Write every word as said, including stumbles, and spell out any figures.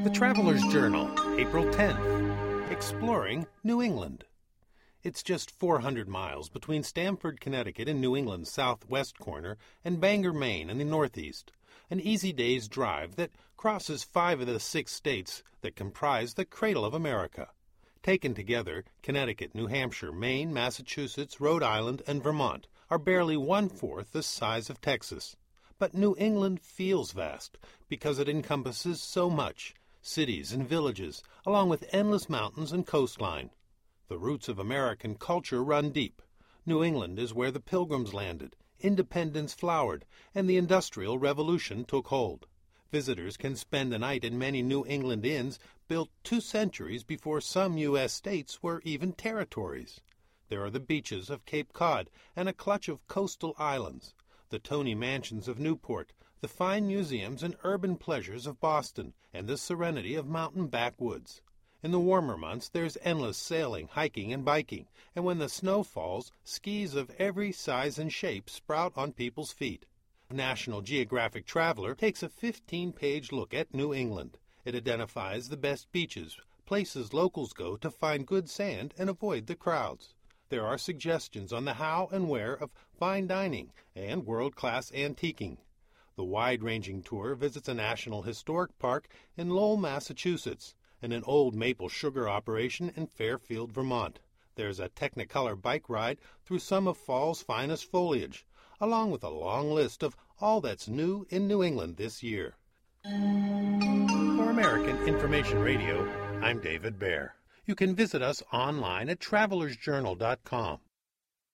The Traveler's Journal, April tenth. Exploring New England. It's just four hundred miles between Stamford, Connecticut in New England's southwest corner and Bangor, Maine in the northeast. An easy day's drive that crosses five of the six states that comprise the cradle of America. Taken together, Connecticut, New Hampshire, Maine, Massachusetts, Rhode Island, and Vermont are barely one-fourth the size of Texas. But New England feels vast because it encompasses so much, cities and villages, along with endless mountains and coastline. The roots of American culture run deep. New England is where the Pilgrims landed, independence flowered, and the Industrial Revolution took hold. Visitors can spend the night in many New England inns built two centuries before some U S states were even territories. There are the beaches of Cape Cod and a clutch of coastal islands, the Tony mansions of Newport, the fine museums and urban pleasures of Boston, and the serenity of mountain backwoods. In the warmer months, there's endless sailing, hiking, and biking, and when the snow falls, skis of every size and shape sprout on people's feet. National Geographic Traveler takes a fifteen-page look at New England. It identifies the best beaches, places locals go to find good sand and avoid the crowds. There are suggestions on the how and where of fine dining and world-class antiquing. The wide-ranging tour visits a National Historic Park in Lowell, Massachusetts, and an old maple sugar operation in Fairfield, Vermont. There's a Technicolor bike ride through some of fall's finest foliage, along with a long list of all that's new in New England this year. For American Information Radio, I'm David Baer. You can visit us online at travelers journal dot com